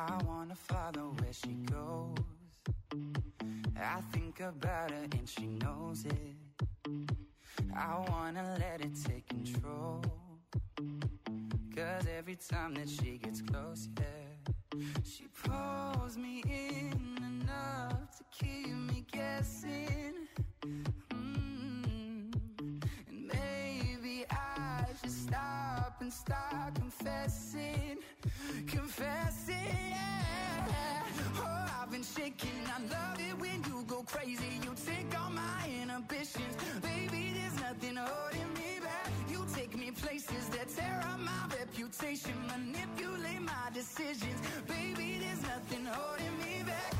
I wanna follow where she goes. I think about her and she knows it. I wanna let it take control. 'Cause every time that she gets close, yeah, she pulls me in enough to keep me guessing. And maybe I should stop and start confessing. Confessing, yeah. Oh, I've been shaking. I love it when you go crazy. You take all my inhibitions. Baby, there's nothing holding me back. You take me places that tear up my reputation. Manipulate my decisions. Baby, there's nothing holding me back.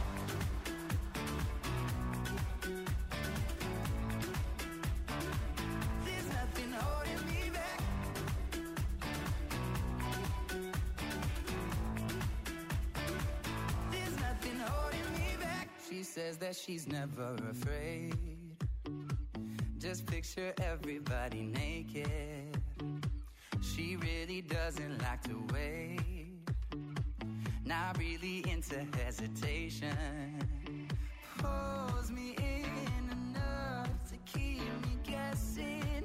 There's nothing holding me back. There's nothing holding me back. She says that she's never afraid. Just picture everybody naked. She really doesn't like to wait. Not really into hesitation. Pulls me in enough to keep me guessing.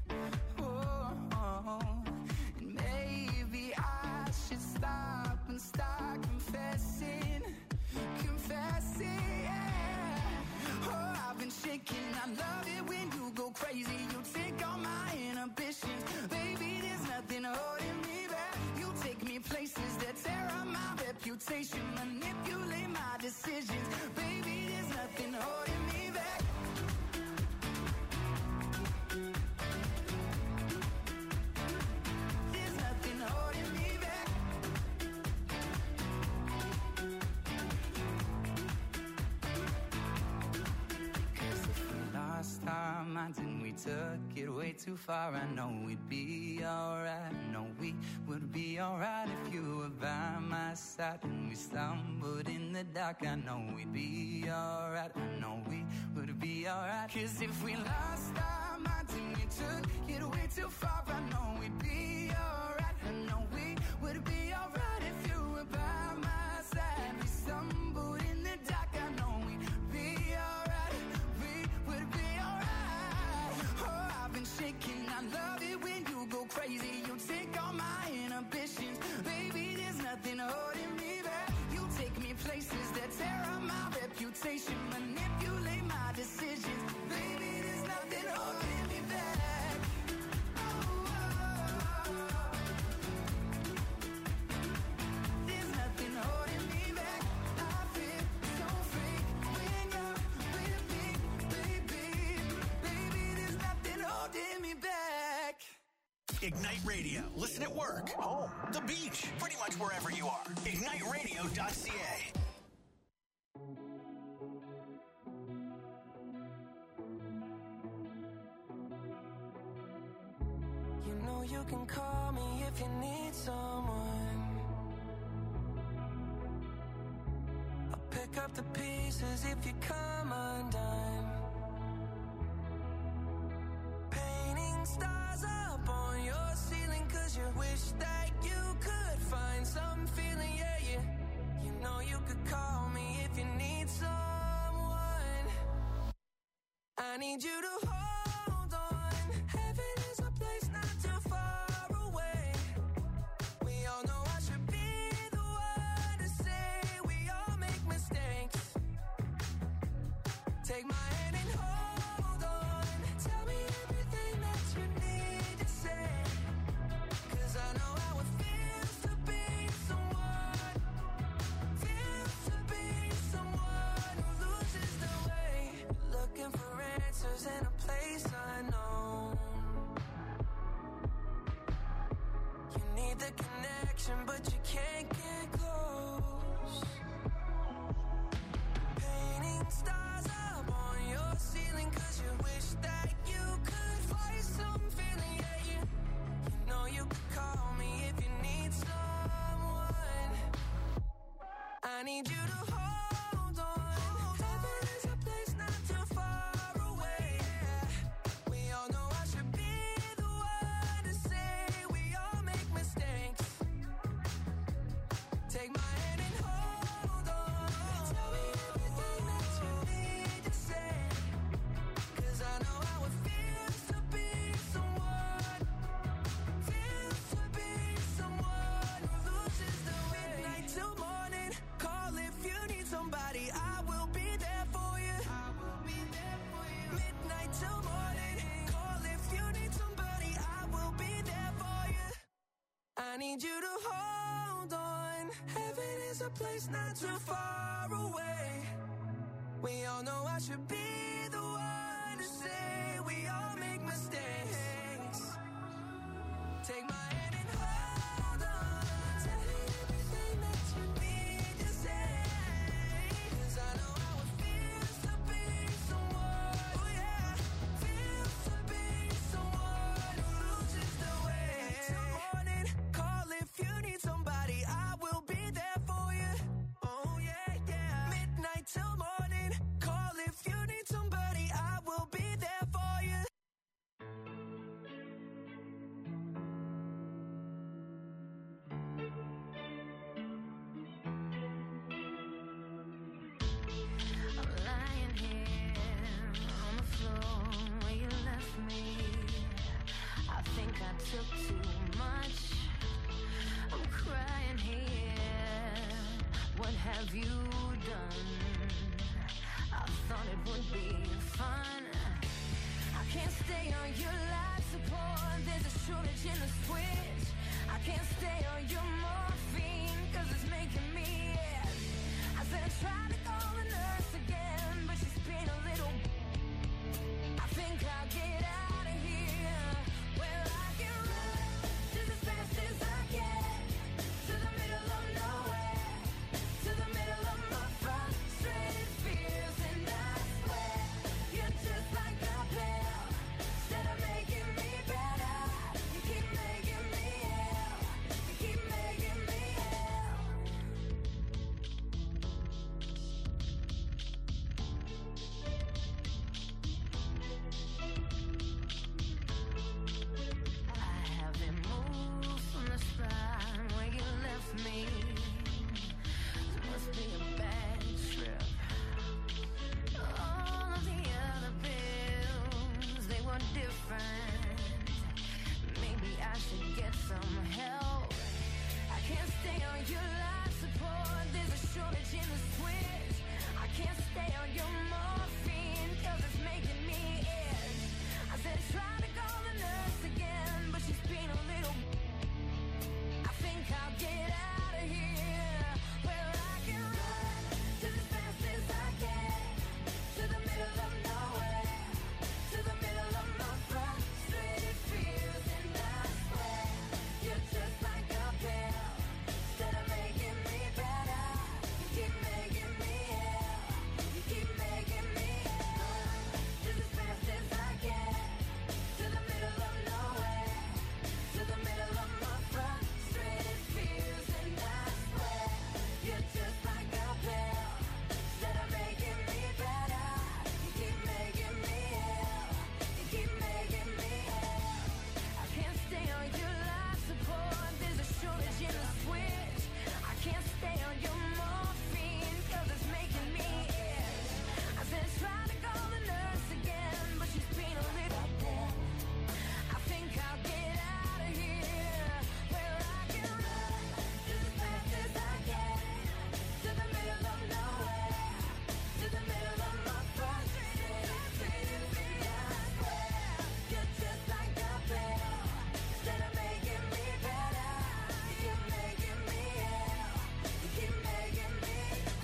Oh, and maybe I should stop and start confessing. Confessing, yeah. Oh, I've been shaking. I love it when you go crazy. You take all my inhibitions. Baby, there's nothing holding me back. You take me places that tear up my reputation. Manipulate my decisions. Baby, there's nothing holding me back. There's nothing holding me back. 'Cause if we lost our minds and we took it way too far, I know we'd be alright. I know we would be alright if you were by my side. And we stumbled in the dark, I know we'd be alright. I know we would be alright. 'Cause if we lost our minds and we took it way too far, I know we'd be alright. I know we would be alright if you were by my side. We stumbled in the dark, I know we'd be alright. We would be alright. Oh, I've been shaking. I love it when you go crazy. You take all my inhibitions. Baby, there's nothing holding me back. You take me places that tear up my reputation. Manipulate my decisions. Baby, there's nothing holding me back. Oh, there's nothing holding me back. I feel so free when you're with me, baby. Baby, there's nothing holding me back. Ignite Radio. Listen at work, home, the beach, pretty much wherever you are. IgniteRadio.ca. You know you can call me if you need someone. I'll pick up the pieces if you come undone. Painting stars up on your ceiling 'cause you wish that you could find some feeling, yeah, yeah. You know you could call me if you need someone. I need you to hold on. Heaven is a place not too far away. We all know I should be the one to say we all make mistakes. Take my hand and hold on. Tell me everything that you need to say. 'Cause I know how it feels to be someone. Feels to be someone who loses their way. Looking for answers in a place unknown. You need the connection, but you can't get close. Painting stars up on your ceiling 'cause you wish that you could find some feeling, yeah, yeah. You know you could call me if you need someone. I need you to hold on. Heaven is a place not too far away. We all know I should be the one to say we all make mistakes. Take my hand and hold there's a place not too far away. We all know I should be the one to say we all make mistakes. Take my hand and hold on. Tell me everything that you need to say. 'Cause I know how it feels to be someone, oh yeah, feels to be someone who loses the way. Till morning, call if you need somebody, I will be there for you. Oh yeah, yeah. Midnight till morning, call if you need somebody, I will be there for you. I'm lying here on the floor where you left me. I think I took too much. I'm crying here. What have you done? I thought it would be fun. I can't stay on your life support. There's a shortage in the switch. I can't stay on your morphine 'cause it's making me ill. I said I tried to call the nurse again, but she's been a little. I think I'll get out of here. Well, I can run just as fast as I can to the middle of nowhere, to the middle of my frustrated fears, and I swear you're just like a pill. Instead of making me better, you keep making me ill. You keep making me ill. I haven't moved from the spot where you left me. This must be a bad trip. All of the other bills, they were different. Maybe I should get some help. I can't stay on your life support. There's a shortage in the switch. I can't stay on your morphine 'cause it's making me itch. I said try to call the nurse again, but she's been a little. I think I'll get out of here. Well, I can run just as fast as I can to the middle of nowhere, to the middle of my frustrated fears, and I swear you're just like a pill. Instead of making me better, you keep making me ill. You keep making me ill. Just as fast as I can to the middle of nowhere, to the middle of my frustrated fears, and I swear you're just like a pill. Instead of making me better, you keep making me ill. You keep making me ill. I can't stay on your life support. There's a shortage in the switch. I can't stay on your morphine 'cause it's making me itch. I said try to call the nurse again, but she's been a little dead. I think I'll get out of here. Well, I can run just as fast as I can to the middle of nowhere, to the middle of my frustrated fears, and I swear you're just like a pill. Instead of making me better, you keep making me ill. You keep making me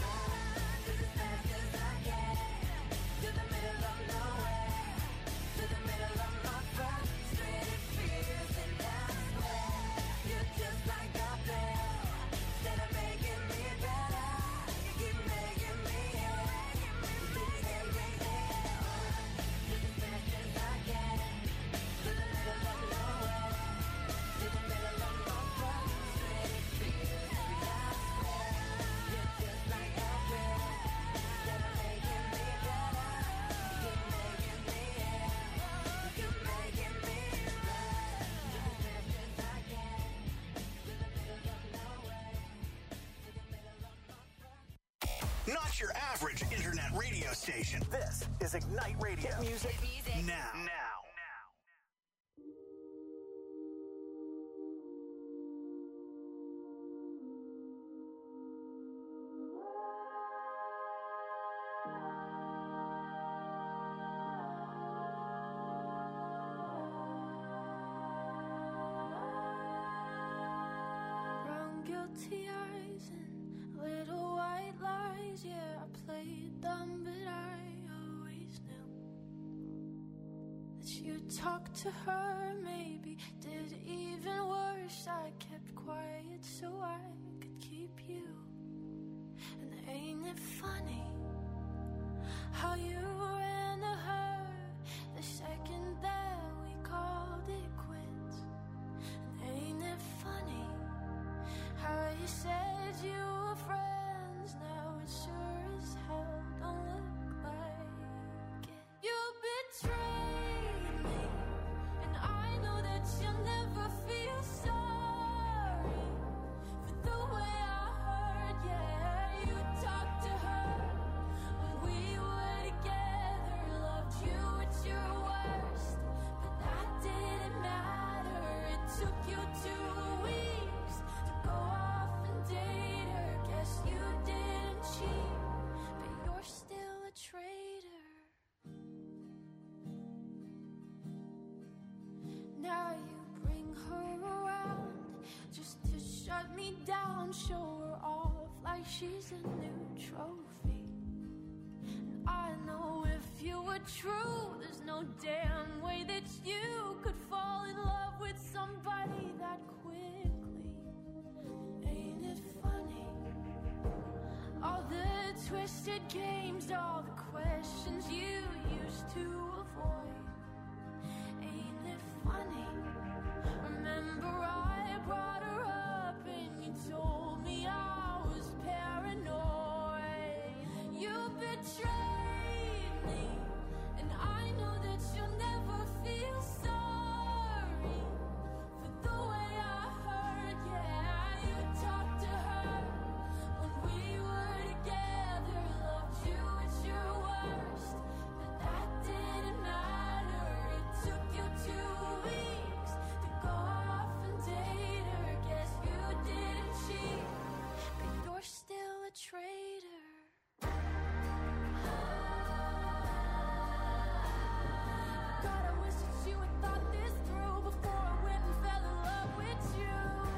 run just as fast as I can to the middle of nowhere, to the middle of my frustrated fears, and I swear you're just like a pill. Instead of making me better, you keep making me ill. You keep making me ill. Just as fast as I can to the middle of nowhere, to the middle of my frustrated fears, and I swear you're just like a pill. Instead of making me better, you keep making me ill. You keep making me run just as fast as I can to the middle of nowhere, to the middle of my. Not your average internet radio station. This is Ignite Radio. Music now. Brown guilty eyes and you talked to her, maybe did even worse. I kept quiet so I could keep you. And ain't it funny how you ran to her the second that we called it quits? And ain't it funny how you said you were friends, now it sure as hell don't look like it. You betrayed me, and I know that you'll never feel sorry for the way I hurt. Yeah, you talked to her when we were together, loved you at your worst, but that didn't matter. It took you 2 weeks to go off and date her. Guess you didn't cheat, but you're still a traitor. Now you bring her around just to shut me down, show her off like she's a new trophy. And I know if you were true, there's no damn way that you could fall in love with somebody that quickly. Ain't it funny? All the twisted games, all the questions you used to avoid. Ain't it funny? Remember I brought her up and you told me I was paranoid. You betrayed me, and I know that you'll never feel sorry for the way I hurt. Yeah, you talked to her when we were together, loved you at your worst, but that didn't matter. It took you 2 weeks to go off and date her. Guess you didn't cheat, but you're still a traitor. God, I wish that you had thought this through before I went and fell in love with you.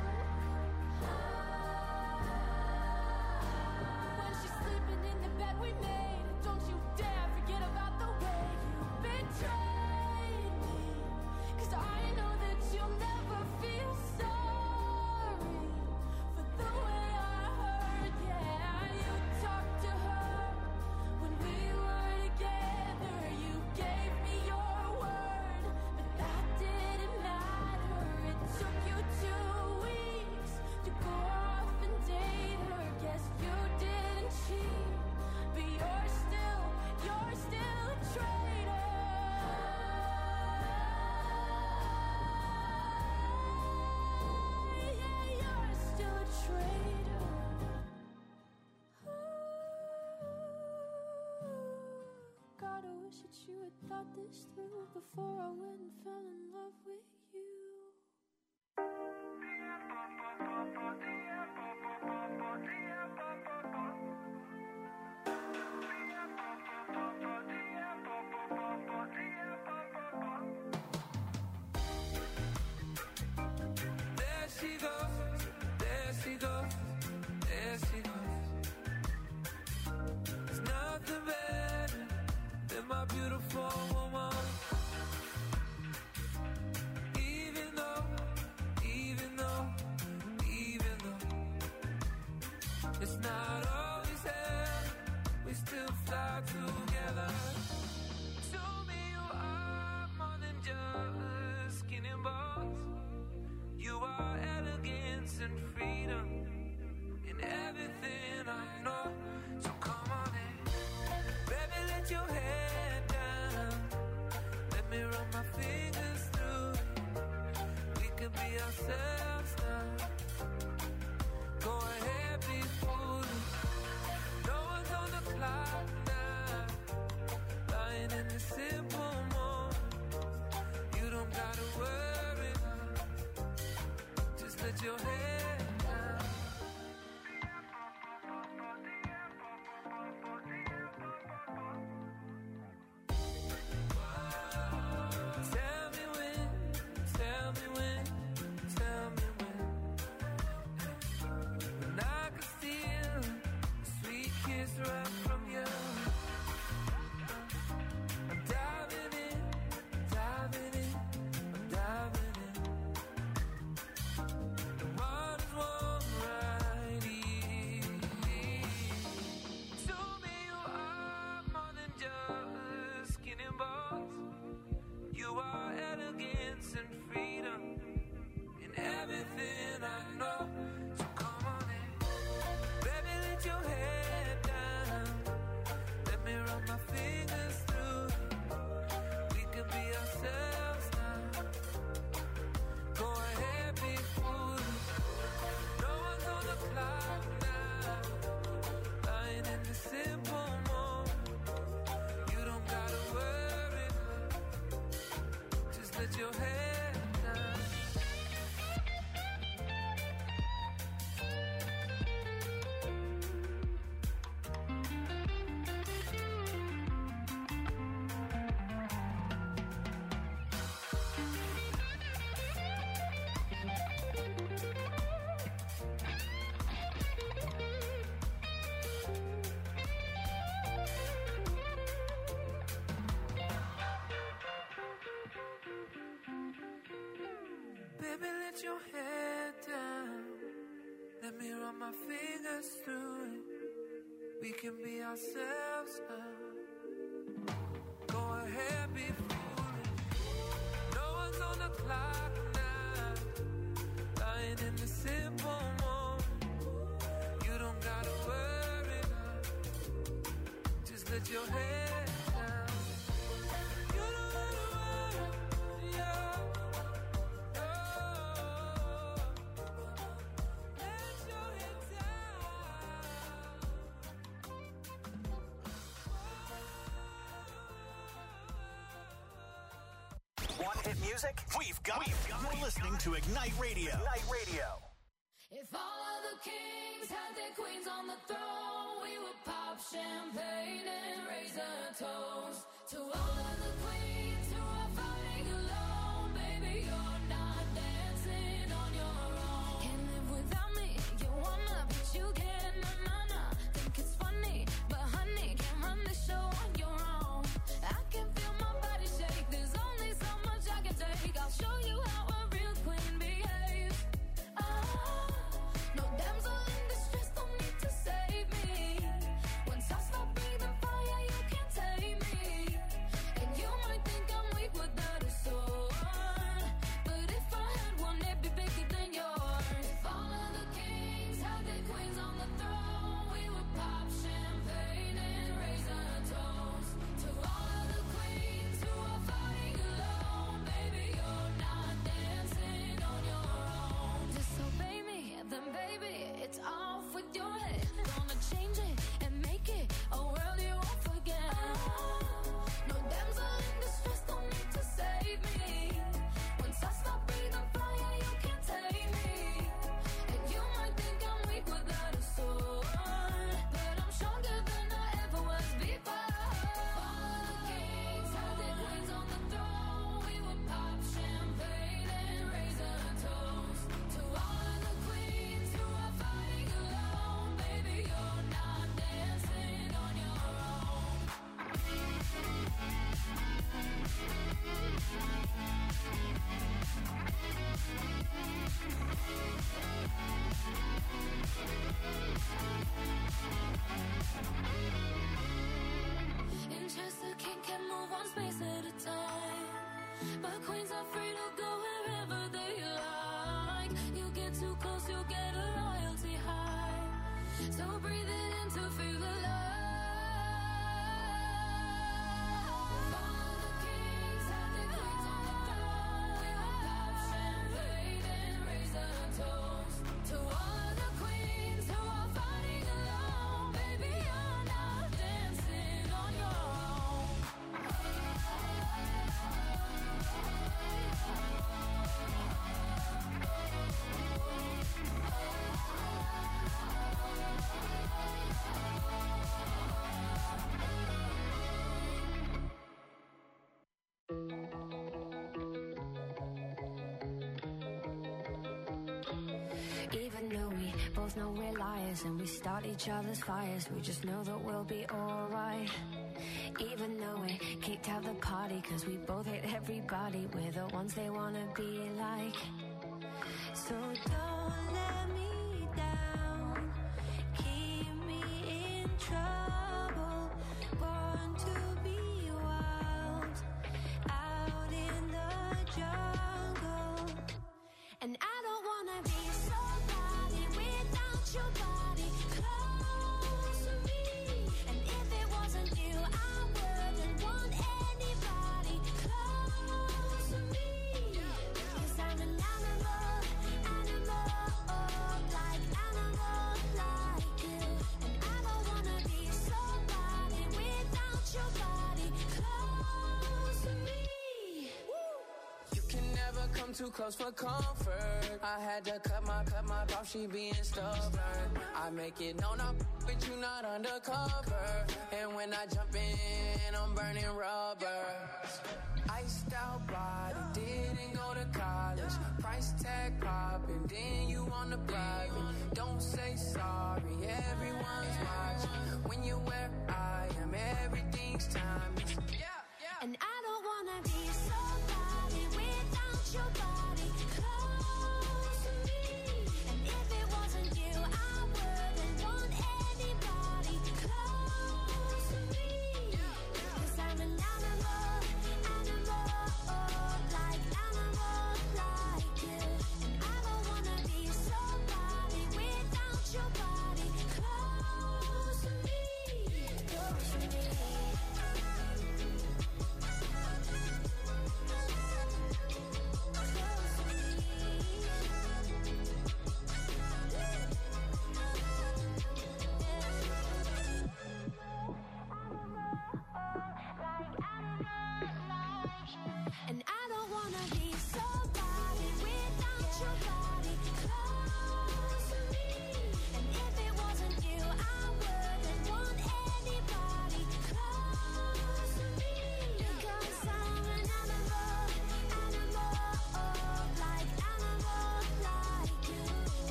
When she's sleeping in the bed we made, don't you dare forget about the way you betrayed me. 'Cause I know that you'll never feel sorry for the way I hurt. Yeah, you talked to her when we were together. You gave me your word, but that didn't matter. It took you 2 weeks to go off and date her. Guess you didn't cheat, but you're still a traitor. Yeah, you're still a traitor. God, I wish that you had thought this through before I went and fell in love with you. There she goes, there she goes, there she goes. There's nothing better than my beautiful woman. Even though it's not always there, we still fly together. Show me you are more than just skin and bones. You are elegance and freedom in everything I know. So come on in, baby, let your head down. Let me run my fingers through it. We can be ourselves now. Go ahead, be foolish. No one's on the clock now. Let your head down. Let me run my fingers through it. We can be ourselves now. Go ahead, be foolish. No one's on the clock now. Lying in the simple moment. You don't gotta worry now. Just let your head down. You don't gotta worry, yeah. Want hit music? We've got You're listening to Ignite Radio. Ignite Radio. If all of the kings had their queens on the throne, we would pop champagne and raise a toast to all of the queens who are fighting alone. Baby, you're not dancing on your own. Can't live without me, you wanna, but you can't. Nah. Think it's funny, but honey, can't run the show on your own. I can feel my body shake, there's only so much I can take. I'll show you how a real queen behaves. No damsel in distress, don't need to save me. Once I stop breathing fire, you can't tame me. And you might think I'm weak without a sword, but if I had one, it'd be bigger than yours. If all of the kings had their queens on the throne, we would pop champagne and raise a toast to all of the queens who are fighting alone. Baby, you're not dancing on your own. Disobey me, then baby, it's off with your head. Gonna change it and make it a world you won't forget. No damsel in distress, don't need to save me. Once I stop breathing fire, you can't tame me. And you might think I'm weak without a sword, but I'm stronger than I ever was before. All of the kings had their queens on the throne. We would pop champagne and raise a toast to all of the queens who are fighting alone. Baby, you're not dancing on your own. In chess, the king can move one space at a time, but queens are free to go wherever they like. You get too close, you get a royalty high. So breathe it in to feel alive. All of the kings had their queens on the throne. We would pop champagne and raise a toast to all of the queens who are fighting alone. Baby, you're not dancing on your own. Even though we both know we're liars and we start each other's fires, we just know that we'll be alright. Even though we kicked out the party cause we both hate everybody, we're the ones they wanna be like. So don't let me down, keep me in trouble, born to be wild, out in the jungle. And I don't wanna be somebody without your body close to me. And if it wasn't you, I wouldn't want anybody close to me. 'Cause I'm an animal, like animal like you. And I don't wanna be somebody without your body close to me. You can never come too close for comfort. I had to cut my off, she being stubborn. I make it known I'm but you not undercover. And when I jump in, I'm burning rubber. Iced out body, didn't go to college. Price tag popping, then you on the private. Don't say sorry, everyone's watching. When you're where I am, everything's timeless. And I don't wanna be somebody without your body close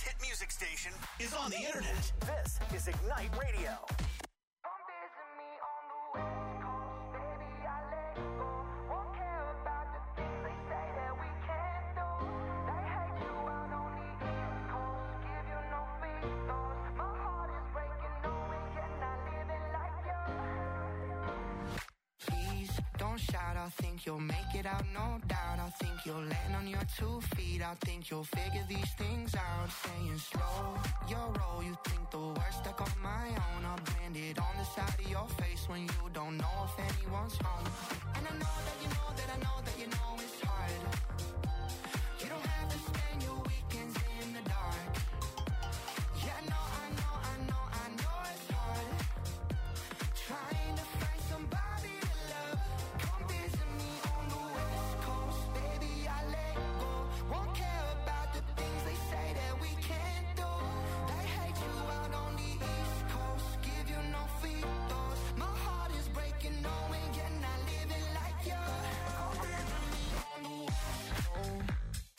hit music station is on the internet. This is Ignite Radio. Come visit me on the West Coast, baby, I let go. Won't care about the things they say that we can't do. They hate you out on the East Coast, give you no free throws. My heart is breaking, knowing you're not living like you. Please don't shout, I think you'll make it out, no doubt. I think you'll land on your 2 feet. I think you'll figure these things out. Saying slow your roll, you think the worst stuck on my own. I'll brand it on the side of your face when you don't know if anyone's home. And I know that you know that I know that you know it's hard. You don't have to spend your weekends in the dark. Yeah, I know it's hard. Trying to find somebody to love. Come visit me on the West Coast, baby, I let go. Won't care about the things they say that we can't do. They hate you out on the East Coast, give you no free throws. My heart is breaking, knowing you're not living like you. Come visit me on the West Coast.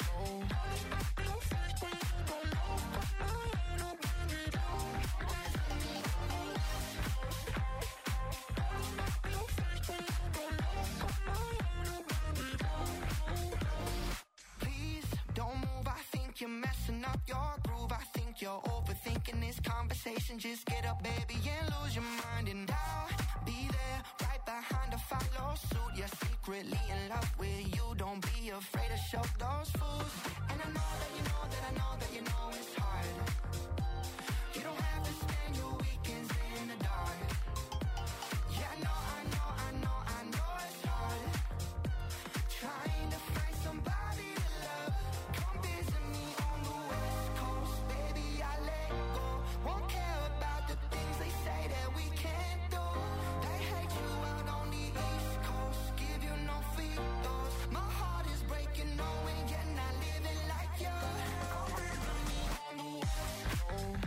Please don't move, I think you're messing up your groove. I think you're overthinking this conversation. Just get up, baby, and lose your mind. And I'll be there, right behind to follow suit. You're secretly in love with you. Don't be afraid to show those fools. And I know that you know that I know that you know it's hard. You don't have to spend your weekends in the dark. Yeah, I know it's hard. Trying to find somebody to love. Come visit me on the West Coast, baby, I let go. Won't care about the things they say that we can't do. They hate you out on the East Coast, give you no free throws. My heart is breaking, knowing you're not living like you. Come visit me on the West Coast.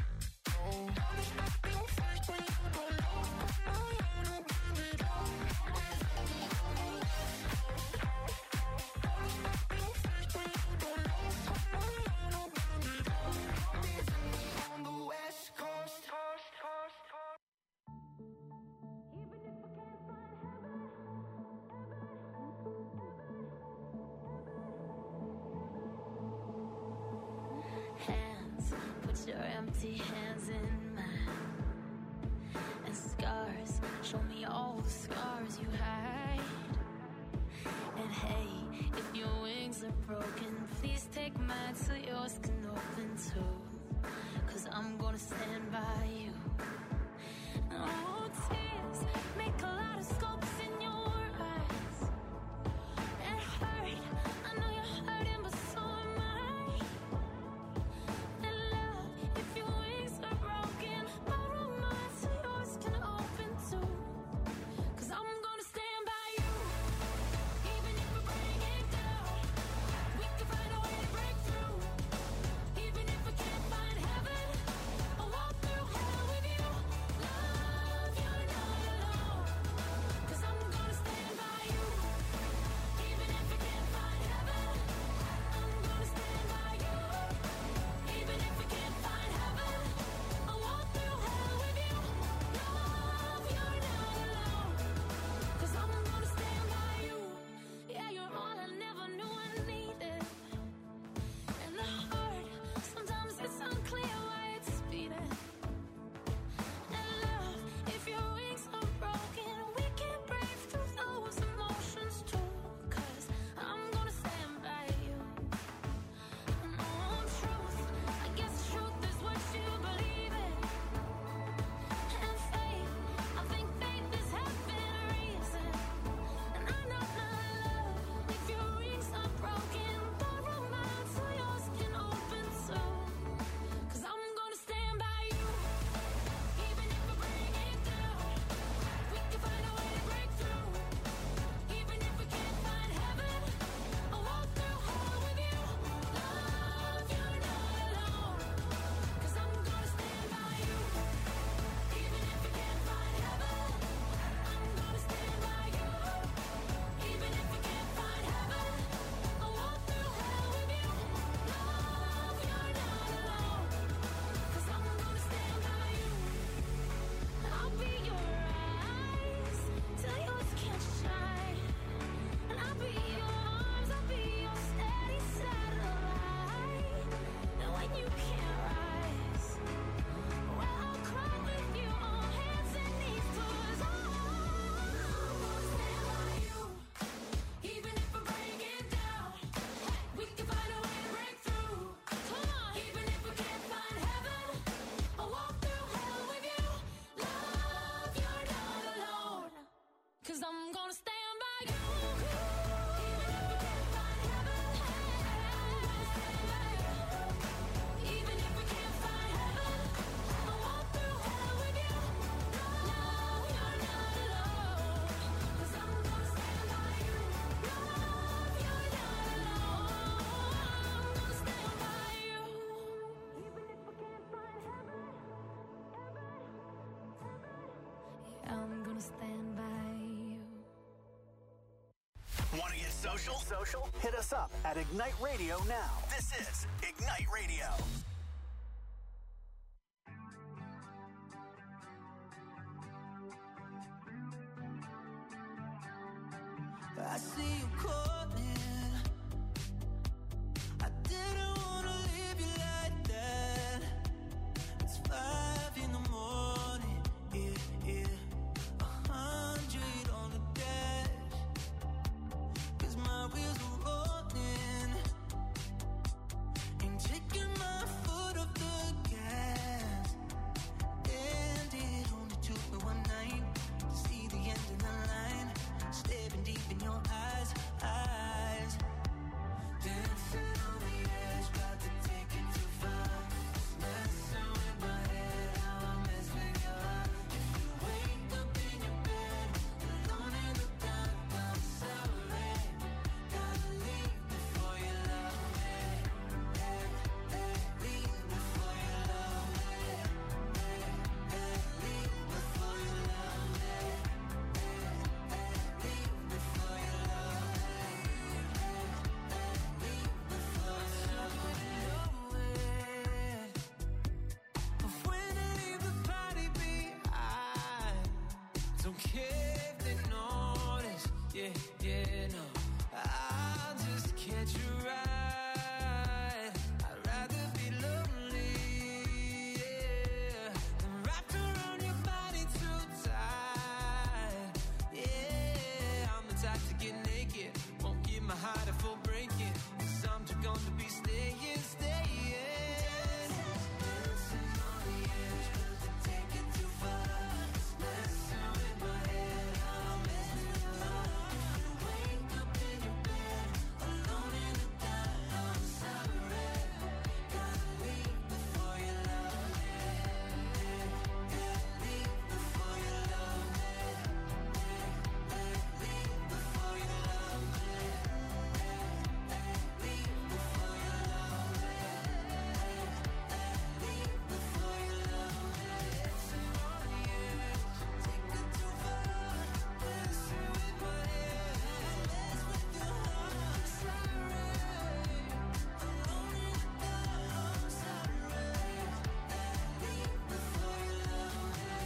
On the West Coast. Hands, put your empty hands in mine. And scars, show me all the scars you hide. And hey, if your wings are broken, please take mine so yours can open too. 'Cause I'm gonna stand by you. Oh, tears make a lot of scopes in your eyes. It hurt, I know you're hurting, but so am I. And love, if your wings are broken, borrow mine so yours can open too. 'Cause I'm gonna stand by you, even if we bring it down. We can find a way to break through. Even if we can't find heaven, I'll walk through hell with you. Love, you're not alone. Social? Hit us up at Ignite Radio now. This is Ignite Radio. I see you calling. I didn't wanna leave you like that. It's 5 in the morning, yeah. 100 on the dash. 'Cause my wheels are rolling. Ain't taking my foot off the gas. And it only took me one night to see the end of the line. Staring deep in your eyes. Dancing on the edge, about to take it too far. Messing with my head, how I mess with your heart. If you wake up in your bed, alone in the dark, I'm sorry. Gotta leave before you love me. Leave before you love me. Leave before you love me. Leave before you love me. But when I leave the party behind, don't care if they notice. Yeah, no. I'll just catch a ride. I'd rather be lonely, yeah, than wrapped around your body too tight. Yeah, I'm the type to get naked. Won't give my heart a full breaking. 'Cause I'm just gonna be staying. Dancing on the edge, but to take it too far. Messing with my head, how I mess with your heart. If you wake up in your bed, alone in the dark, I'm sorry. Gotta leave before you love me. Leave before you love me. Leave before you love me. Leave before you love me. Leave before you love me. Dancing on the edge, take it too far. Messing with my head, mess with your heart. Sorry, alone in the dark, I'm sorry. Leave before you love me.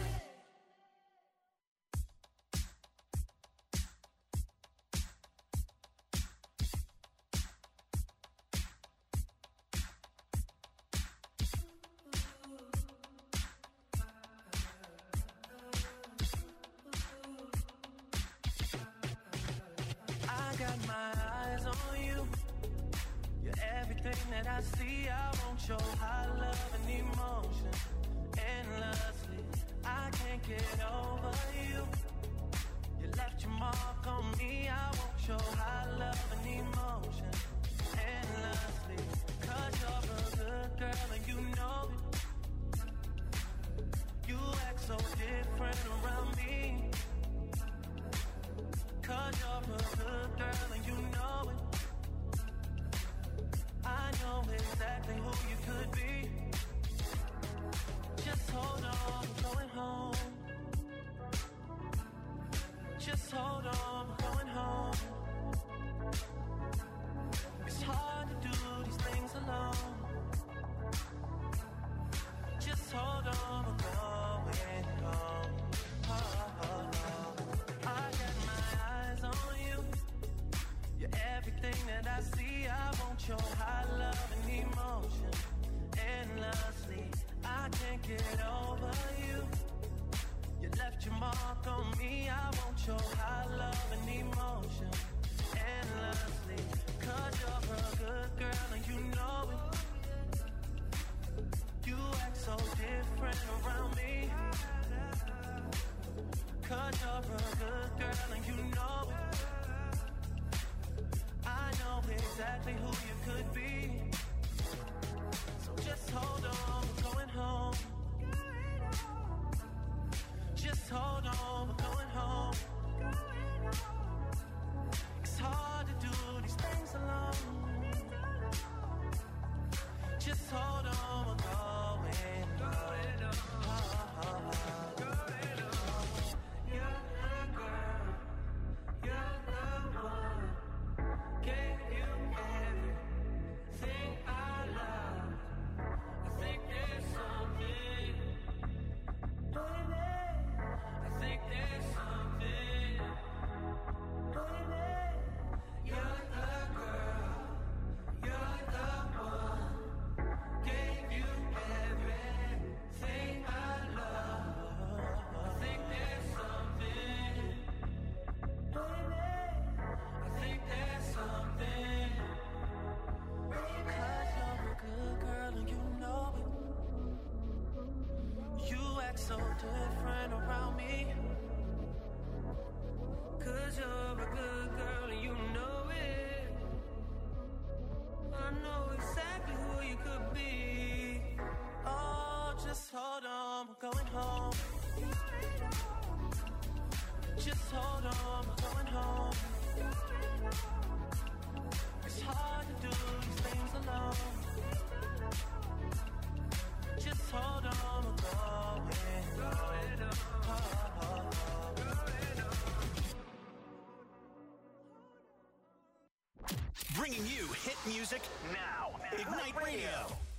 I got my eyes on you. You're everything that I see. I want your high love and emotion endlessly. I can't get over you. You left your mark on me. I want your high love and emotion endlessly. 'Cause you're a good girl and you know it. You act so different around me. 'Cause you're a good girl and you know it. I know exactly who you could be. Just hold on, we're going home. Just hold on, we're going home. It's hard to do these things alone. Just hold on, we're going home. I got my eyes on you. You're everything that I see. I want your high love and emotion endlessly. I can't get over you. You left your mark on me. I want your high love and emotion endlessly. 'Cause you're a good girl and you know it. You act so different around me. 'Cause you're a good girl and you know it. I know exactly who you could be. So just hold on, we're going home. a good girl and you know it. I know exactly who you could be. Oh, just hold on, we're going home. Just hold on, we're going home. It's hard to do these things alone. Just hold on, we're going home. Bringing you hit music now. Ignite Radio.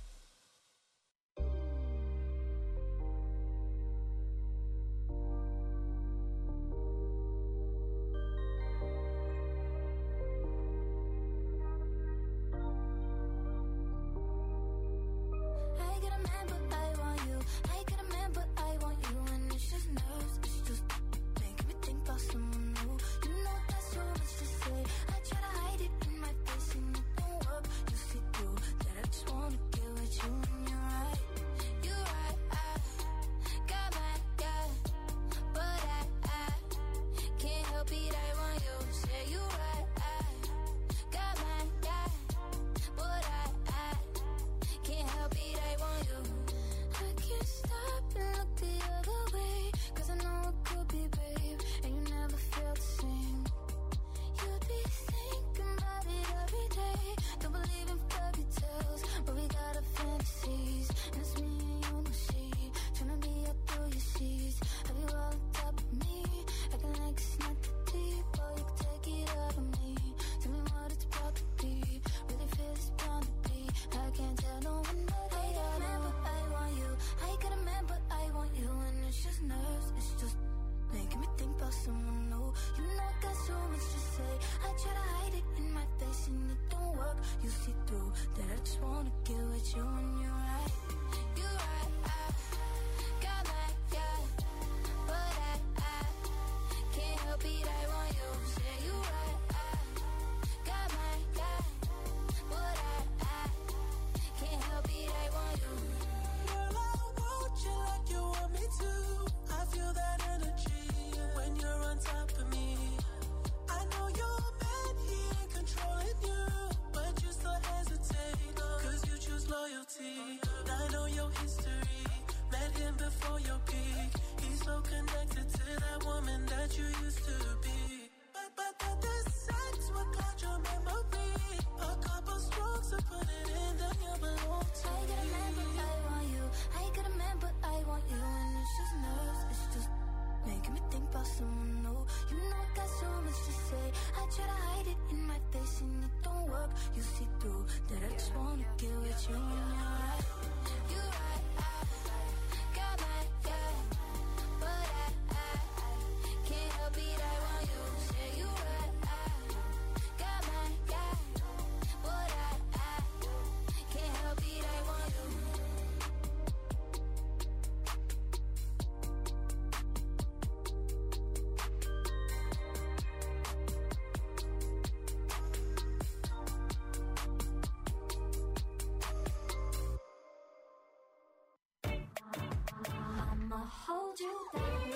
Hold you down.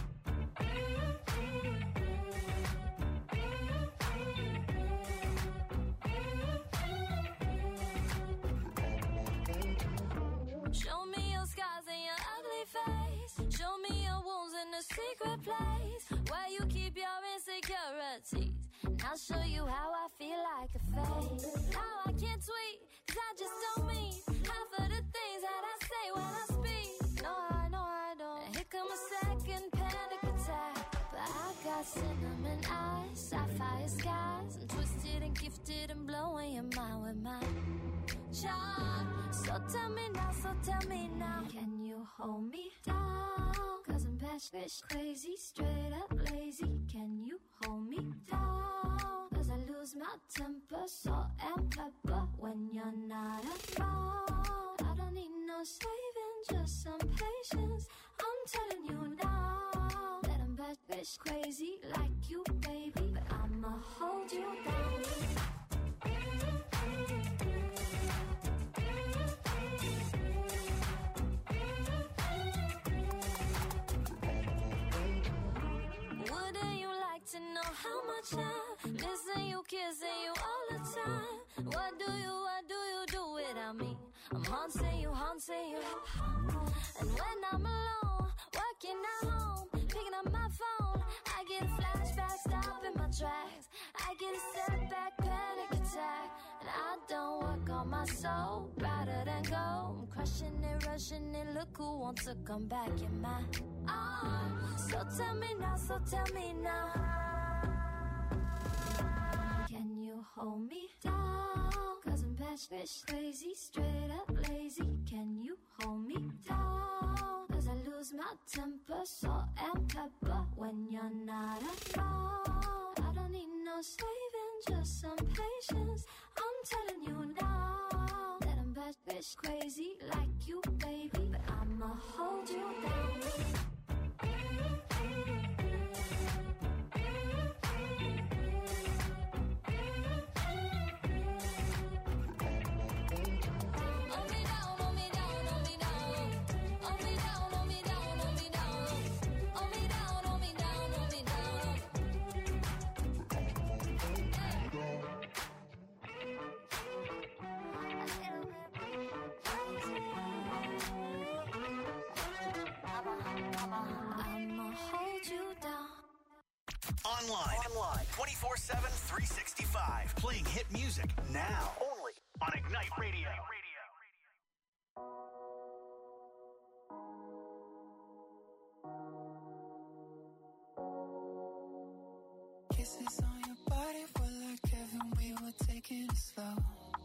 Show me your scars and your ugly face. Show me your wounds in a secret place where you keep your insecurities. And I'll show you how I feel like a fake. How I can't tweet, cause I just don't mean half of the things that I say when I speak. No, I don't. Here come a second panic attack. But I got cinnamon eyes, sapphire skies. I'm twisted and gifted and blowing your mind with my charm. So tell me now, can you hold me down? Cause I'm bitch crazy, straight up lazy. Can you hold me down? Cause I lose my temper, salt and pepper when you're not around. I don't need no saving, just some patience. I'm telling you now that I'm bitch crazy like you, baby. But I'ma hold you down. To know how much time. Missing you, kissing you all the time. What do you do without me? I'm haunting you. And when I'm alone, working at home, picking up my phone, I get a flashback, stopping my tracks. I get a setback, panic attack. And I don't work on my soul, rather than go. I'm crushing it, rushing it, look who wants to come back in my arms. So tell me now, can you hold me down? Cause I'm bad bitch crazy, straight up lazy. Can you hold me down? Cause I lose my temper, salt and pepper when you're not around. I don't need no saving, just some patience. I'm telling you now that I'm bad bitch crazy like you, baby. But I'ma hold you down. Online 24/7, 365. Playing hit music now. Only on Ignite Radio. Kisses on your body were like heaven, we were taking it slow.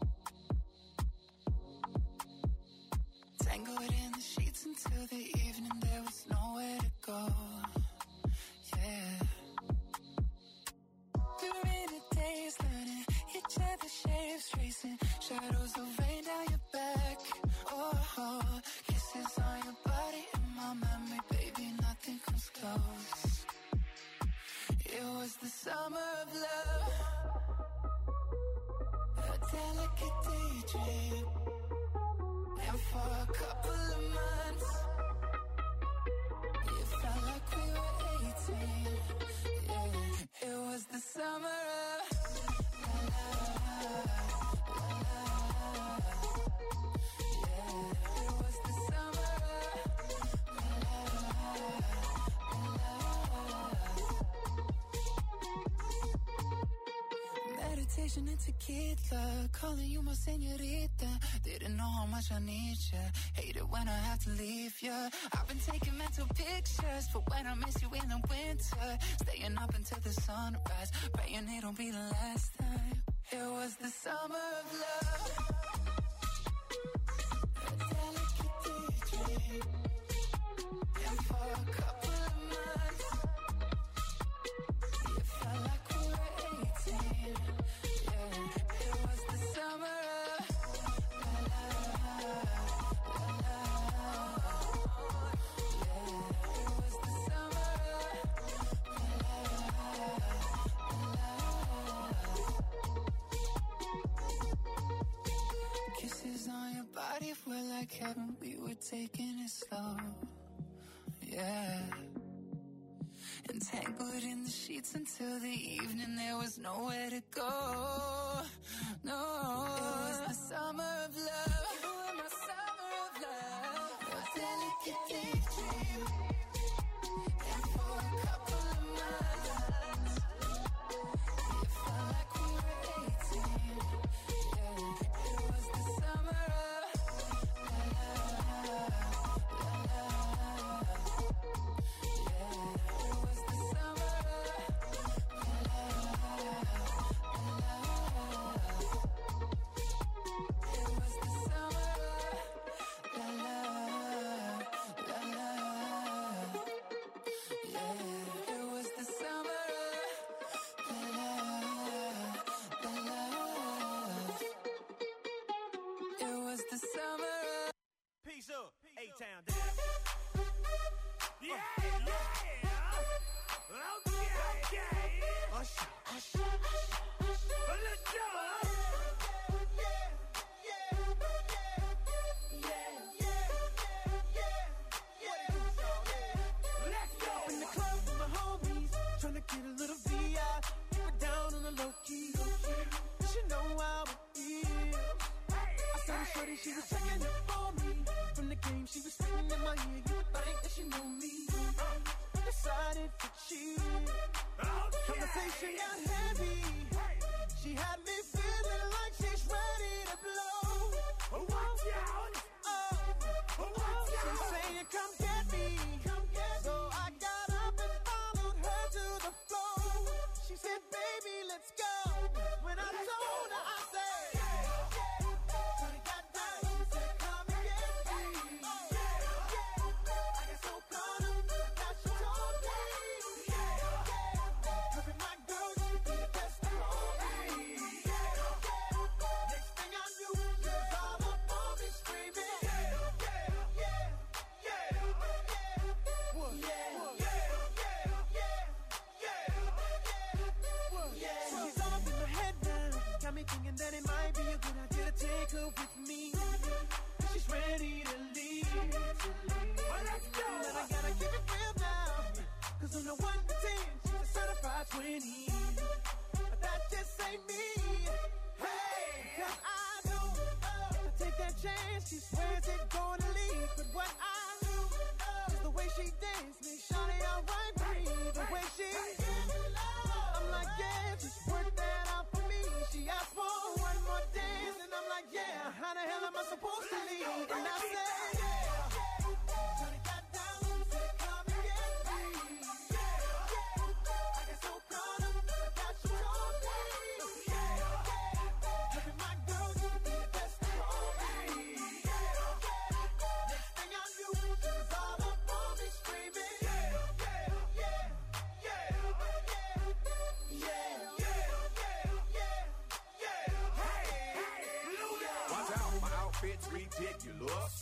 Tangled in the sheets until the evening, there was nowhere to go. Yeah. During the days, learning each other's shapes, tracing shadows of rain down your back. Oh, kisses on your body in my memory, baby, nothing comes close. It was the summer of love, a delicate daydream. And for a couple of months, it felt like we were 18. Yeah, it was the summer of la, la, la, la. Yeah, it was the summer of la, la, la. Meditation and tequila, calling you my señorita. Didn't know how much I need ya. Hate it when I have to leave ya. I've been taking mental pictures for when I miss you in the winter. Staying up until the sunrise, praying it'll be the last time. It was the summer of love, a delicate daydream. And for a couple of months, it felt like we were 18. Yeah, it was the summer of on your body feel like heaven, we were taking it slow. Yeah. Entangled in the sheets until the evening, there was nowhere to go. No, it was the summer of love. You were my summer of love, a delicate daydream. And for a couple of months, it felt like we were 18. Yeah, it was the summer of la, la, la, la. Yeah, it was the summer of la, la, la, la.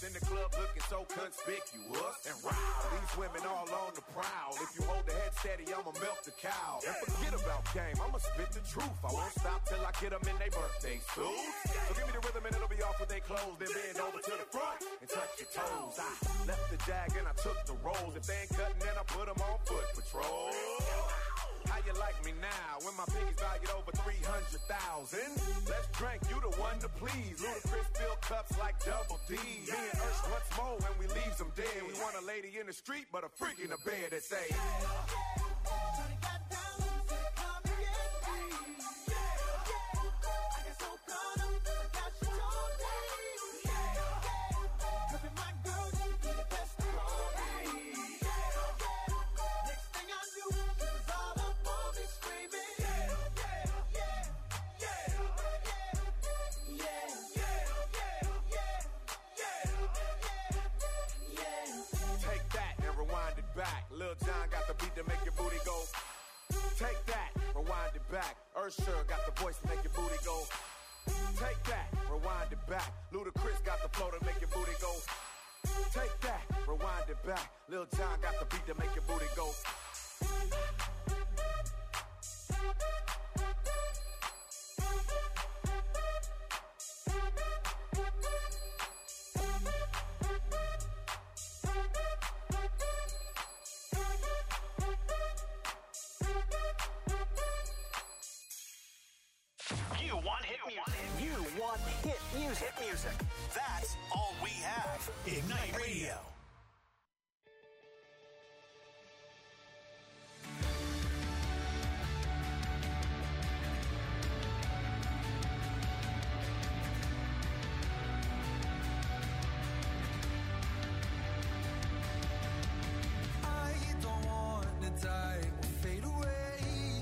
in the club looking so conspicuous. And wow, these women all on the prowl. If you hold the head steady, I'ma milk the cow. And forget about game, I'ma spit the truth. I won't stop till I get them in their birthday suits. So give me the rhythm and it'll be off with their clothes. Then bend over to the front and touch your toes. I left the jag and I took the rolls. If they ain't cutting, then I put them on foot patrol. How you like me now when my pinky's valued over 300,000? Let's drink, you the one to please. Ludacris fill cups like Double D. Me and Ursh once more when we leaves them dead. We want a lady in the street, but a freak in the bed that say, Lil Jon got the beat to make your booty go. Take that, rewind it back. Usher got the voice to make your booty go. Take that, rewind it back. Ludacris got the flow to make your booty go. Take that, rewind it back. Lil Jon got the beat to make your booty go. Hit music. That's all we have. Ignite Radio. I don't want to die or fade away.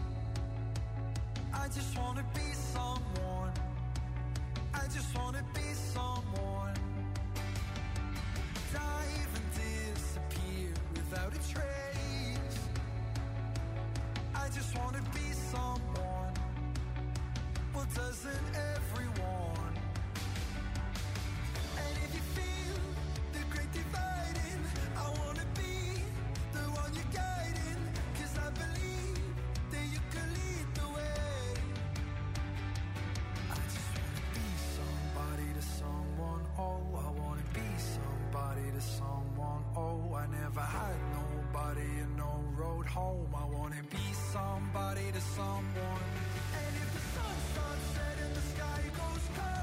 I just want to be someone. I just wanna be someone. Dive and disappear without a trace. I just wanna be someone. Well, doesn't everyone? And if you feel the great dividing, I wanna be the one you're guiding. 'Cause I believe that you can lead the way. I just somebody to someone, oh, I wanna be somebody to someone, oh, I never had nobody and no road home, I wanna be somebody to someone. And if the sun starts setting, the sky goes cold.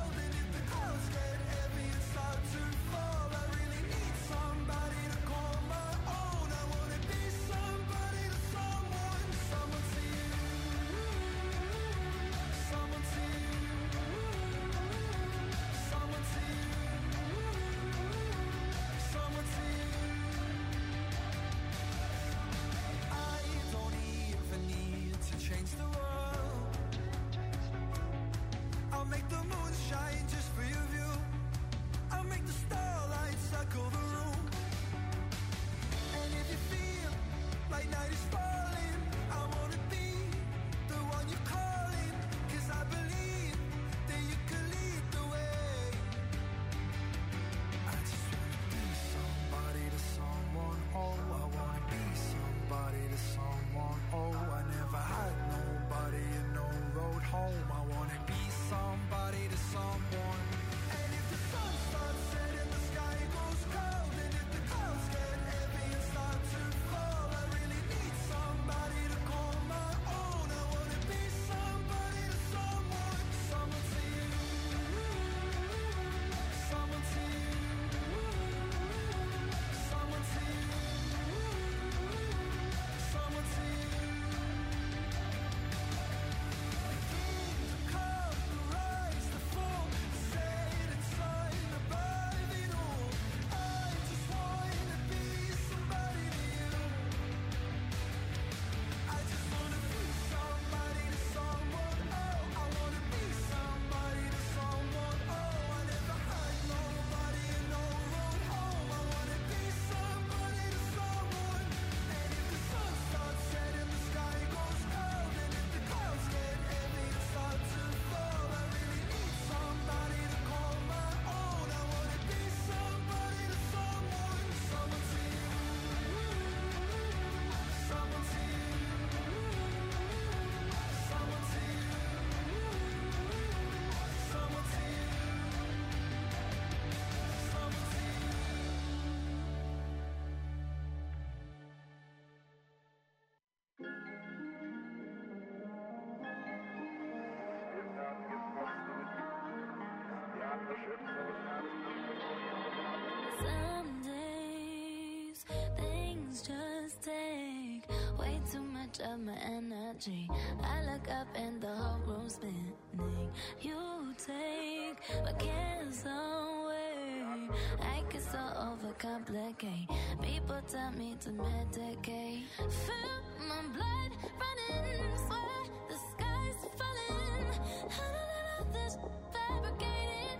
Some days things just take way too much of my energy. I look up and the whole room's spinning. You take my cares away. I get so overcomplicate. People tell me to medicate. Feel my blood running, swear the sky's falling. How did all of this fabricated?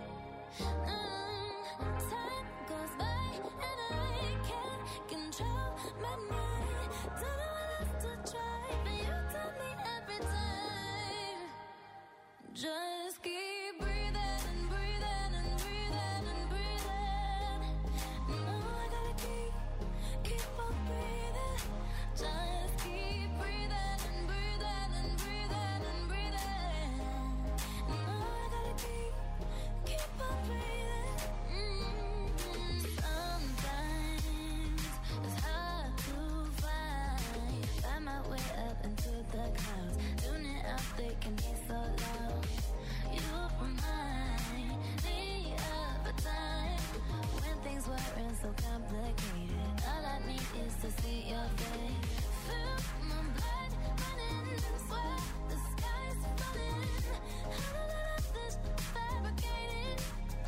Time goes by and I can't control my mind. Don't know what else to try, but you tell me every time. Just keep breathing and breathing and breathing and breathing. No, I gotta keep on breathing. Just keep breathing and breathing and breathing and breathing. No, I gotta keep on breathing. Sometimes it's hard to find my way up into the clouds. Tuning out, they can be so loud. You remind me of a time when things weren't so complicated. All I need is to see your face. Feel my blood running, swear the sky's falling. How did all of this fabricated?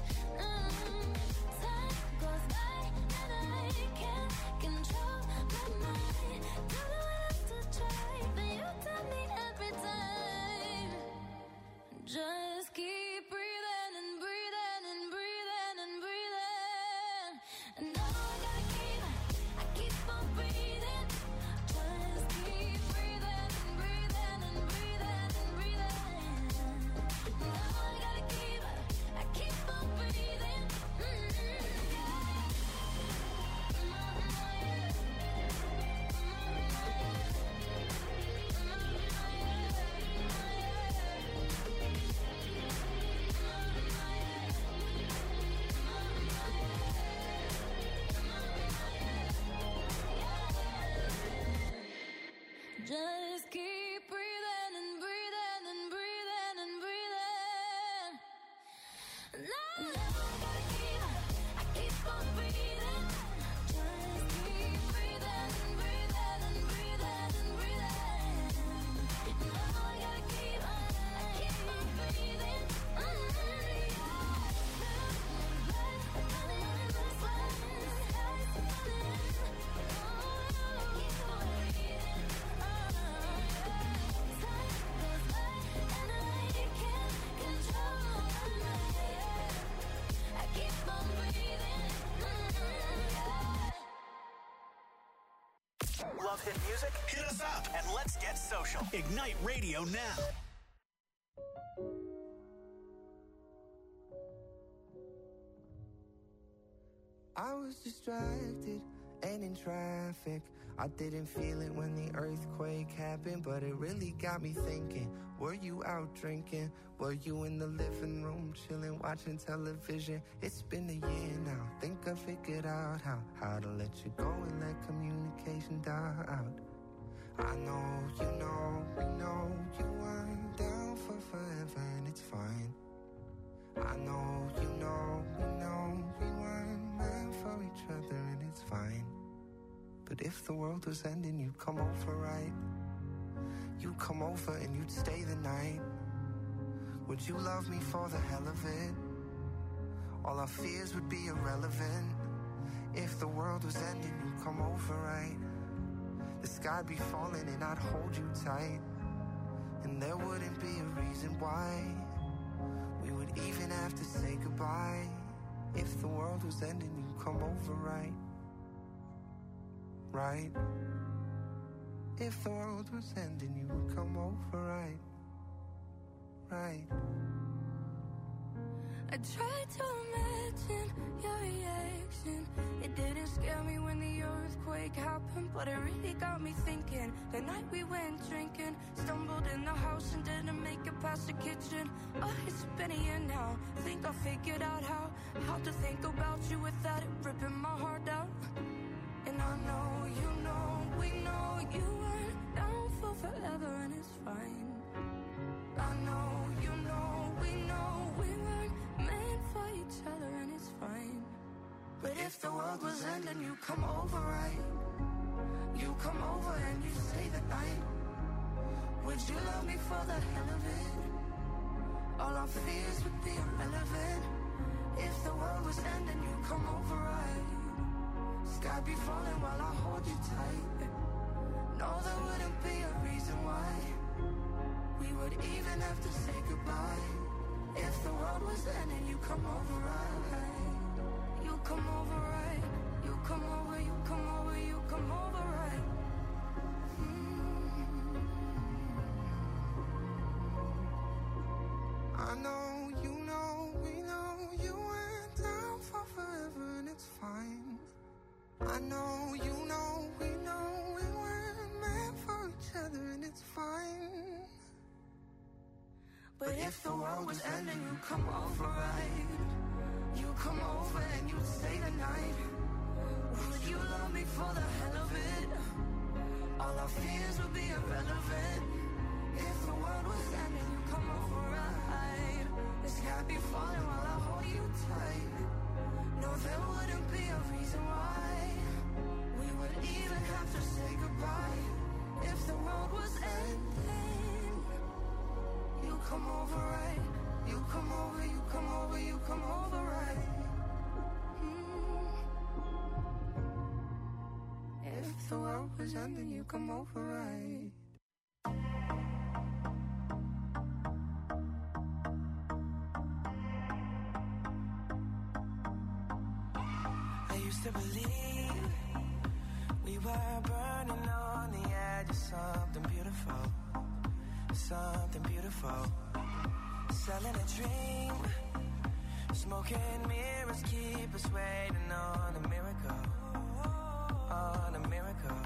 Time goes by and I can't control my mind. Don't know what else to try, but you tell me every time. Just keep breathing and breathing and breathing and breathing. And now I keep on breathing. Just keep breathing and breathing and breathing and breathing. Now I keep on breathing. Just keep breathing and breathing and breathing and breathing. Now I keep on breathing. Just keep breathing and breathing and breathing and breathing. Now I keep on breathing. Love hit music? Hit us up and let's get social. Ignite Radio now. I was distracted and in traffic. I didn't feel it when the earthquake happened, but it really got me thinking. Were you out drinking? Were you in the living room chilling, watching television? It's been a year now. Think I figured out how to let you go and let communication die out. I know, you know, we know you weren't down for forever and it's fine. I know, you know, we know we weren't meant for each other and it's fine. But if the world was ending, you'd come over, right? You'd come over and you'd stay the night. Would you love me for the hell of it? All our fears would be irrelevant. If the world was ending, you'd come over, right? The sky'd be falling and I'd hold you tight. And there wouldn't be a reason why we would even have to say goodbye. If the world was ending, you'd come over, right? Right? If the world was ending, you would come over, right? Right? I tried to imagine your reaction. It didn't scare me when the earthquake happened, but it really got me thinking. The night we went drinking, stumbled in the house and didn't make it past the kitchen. Oh, it's been a year now. Think I figured out how to think about you without it ripping my heart out. And I know, you know, we know you weren't down for forever and it's fine. I know, you know, we weren't meant for each other and it's fine. But if if the world was ending, you come over, right? You come over and you stay the night. Would you love me for the hell of it? All our fears would be irrelevant. If the world was ending, you come over, right? Sky be falling while I hold you tight. No, there wouldn't be a reason why we would even have to say goodbye. If the world was ending, you come over, right? You come over, right? You come over, you come over, you come over, right? I know, you know, we know you went down for forever and it's fine. I know, you know, we know we weren't meant for each other and it's fine. But if the world was ending, you come over, right? You come over and you stay the night. Would you love me for the hell of it? All our fears would be irrelevant. If the world was ending, you come over, right? The sky be falling while I hold you tight. No, there wouldn't be a reason why we would even have to say goodbye. If the world was ending, you come over, right? You come over, you come over, you come over, right? If the world was ending, you come over, right? I used to believe we were burning on the edge of something beautiful. Something beautiful. Selling a dream. Smoking mirrors keep us waiting on a miracle. On a miracle.